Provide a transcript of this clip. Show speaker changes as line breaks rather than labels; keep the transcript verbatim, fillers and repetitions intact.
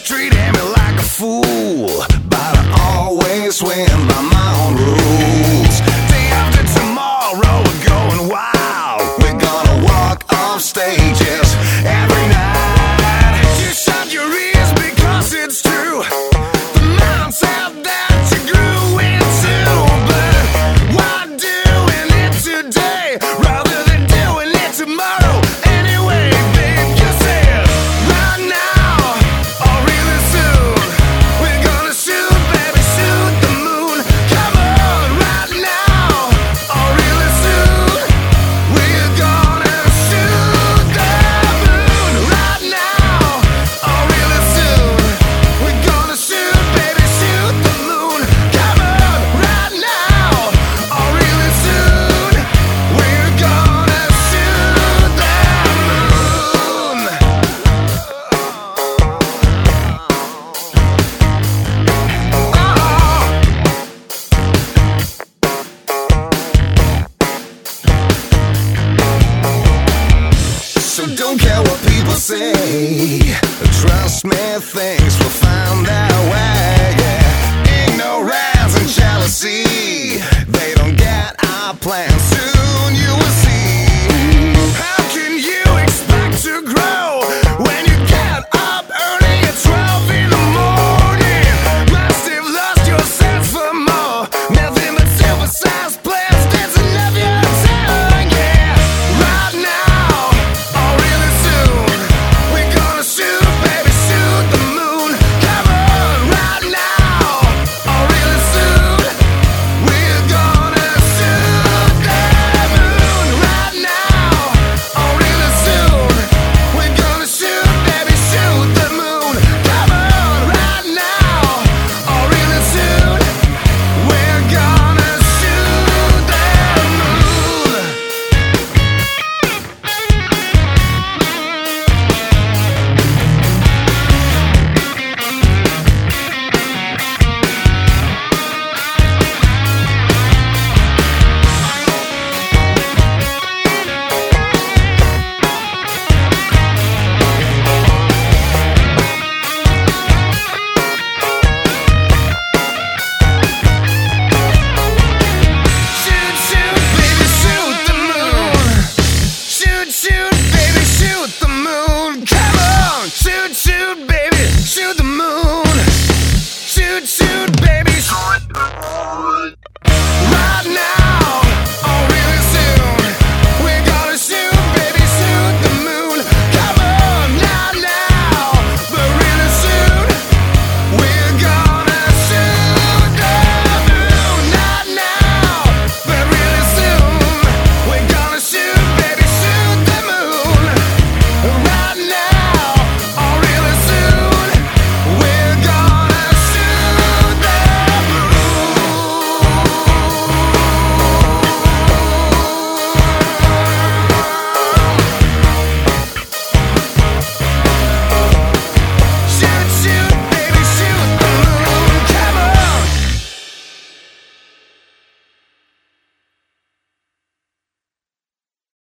treating me like a fool, but I always win by my own rules. Day after tomorrow, we're going wild. We're gonna walk off stages every night. Just shut your ears because it's true. The mindset that you grew into, but why doing it today rather than doing it tomorrow? Anyway, babe, you said right now or really soon we're gonna shoot, baby, shoot the moon. Come on, right now or really soon we're gonna shoot the moon. Right now or really soon we're gonna shoot, baby, shoot the moon. Come on, right now or really soon we're gonna shoot the moon. So don't care what people say. Trust me, think